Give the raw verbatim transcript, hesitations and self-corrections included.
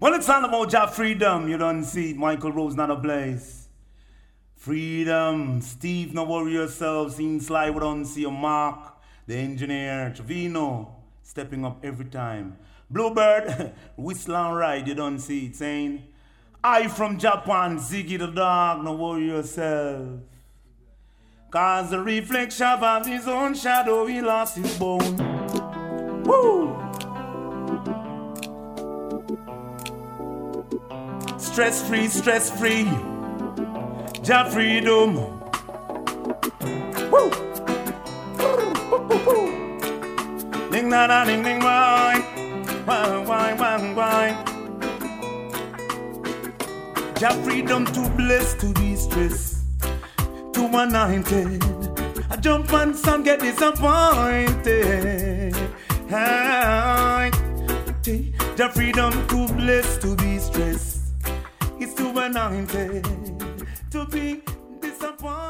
Well, it's all about your freedom. You don't see it. Michael Rose, not a blaze. Freedom. Steve, no worry yourself. Seeing Sly, we don't see a Mark. The engineer, Trevino, stepping up every time. Bluebird, whistle and ride. You don't see it. Saying, I from Japan, Ziggy the dog, no worry yourself. Cause the reflection of his own shadow, he lost his bone. Woo! Stress free, stress free. Ja freedom. Woo! Ding da da ding ding wine. Wine, wine, wine, wine. Ja freedom too blessed to be stressed. Too anointed. I jump on some get disappointed. Ja freedom too blessed to be stressed. It's too anointed to be disappointed.